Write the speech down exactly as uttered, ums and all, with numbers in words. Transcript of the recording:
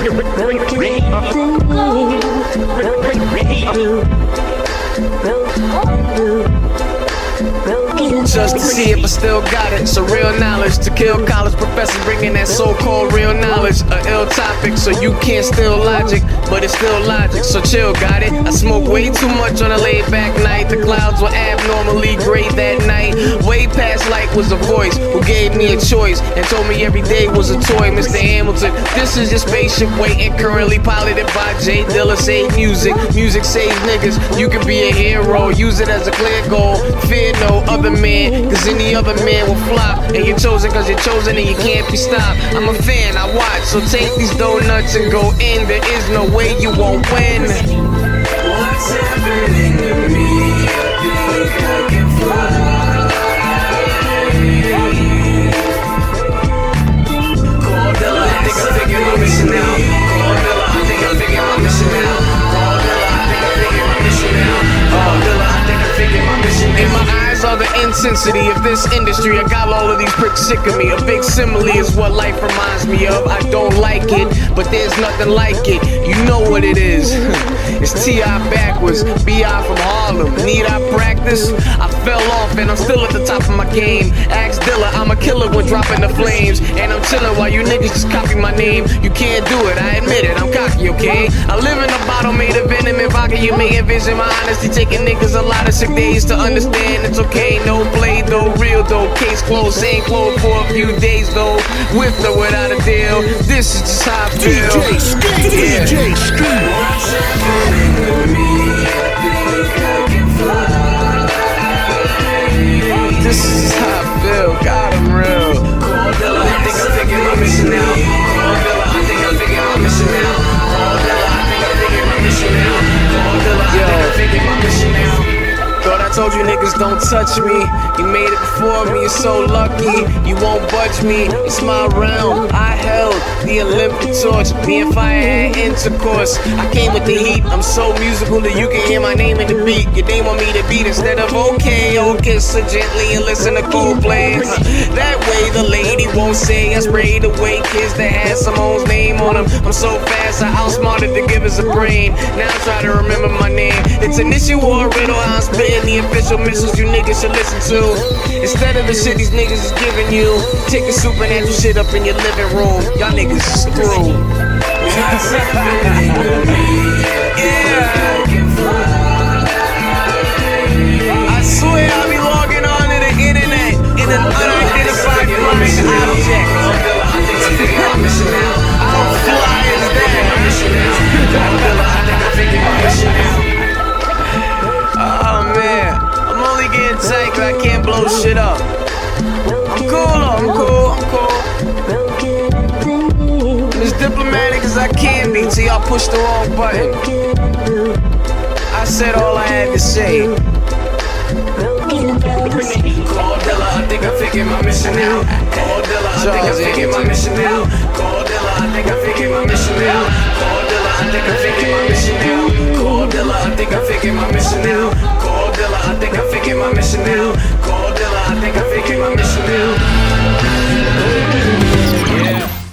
Just to see if I still got it. So real knowledge to kill college professors, bringing that so-called real knowledge. A ill topic, so you can't steal logic, but it's still logic. So chill, got it. I smoke way too much on a laid-back night. The clouds were abnormally gray that night. Way past light was a voice who gave me a choice and told me every day was a toy. Mister Hamilton, this is your spaceship waiting, currently piloted by Jay Dilla. Say music, music saves niggas. You can be a hero, use it as a clear goal. Fear no other man, cause any other man will flop. And you're chosen cause you're chosen and you can't be stopped. I'm a fan, I watch, so take these donuts and go in. There is no way you won't win. What's happening to me? I think I can fly. Call Dilla, I think I figured my mission out. Call Dilla, I think I figured my mission out. Call Dilla, I think I figured my mission out. Call Dilla, I think I figured my mission out. In my eyes are the intensity of this industry. I got all of these pricks sick of me. A big simile is what life reminds me of. I don't like it, but there's nothing like it. You know what it is. It's T I backwards, B I from Harlem. Need I practice? I fell off and I'm still at the top of my game. Ask Dilla, I'm a killer when dropping the flames. And I'm chilling while you niggas just copy my name. You can't do it, I admit it, I'm cocky, okay? I live in a bottle made of venom and vodka. You may envision my honesty taking niggas a lot of sick days to understand. It's okay, no play though, real though. Case closed, ain't closed for a few days though. With or without a deal, this is just how I feel. D J Ski, Yeah. D J Ski. What's happening to me? I think I can fly. This is just how I feel. God, I'm real. Call Dilla, I think I figured my mission out. Call Dilla, I think I figured my mission out. Call Dilla, I think I figured my mission out. Call Dilla, I think I figured my mission out. Thought I told you niggas don't touch me. You made it before me, you're so lucky. You won't budge me, it's my realm. I held the Olympic torch. Me and Fire had intercourse. I came with the heat, I'm so musical that you can hear my name in the beat. Your name on me to beat instead of okay, oh kiss her gently and listen to Coldplay. That way the lady won't say I sprayed away kids that had Simone's name on them. I'm so fast, I outsmarted the givers a brain. Now I try to remember my name. It's an issue or a riddle, I'm spitting the official missiles you niggas should listen to. Instead of the shit these niggas is giving you, take the supernatural shit up in your living room. Y'all niggas is through. What's happening to me? Yeah. I can fly. I swear I'll be logging on to the internet in an unidentified flying object. Call Dilla, I think I figured my mission out. How fly is that? Call Dilla, I think I figured my mission out. Oh man, I'm only getting tight cause I can't blow shit up. I'm cool, though, I'm cool, I'm cool. I'm as diplomatic as I can be till y'all push the wrong button. I said all I had to say. Call Dilla, I think I figured my mission out. Call Dilla, I think I figured my mission out. Call Dilla, I think I figured my mission out. Call Dilla, I think I figured my mission out. Call Dilla, I think I figured my mission out. Call Dilla, I think I figured my mission out. Call Dilla, I think I figured my mission out.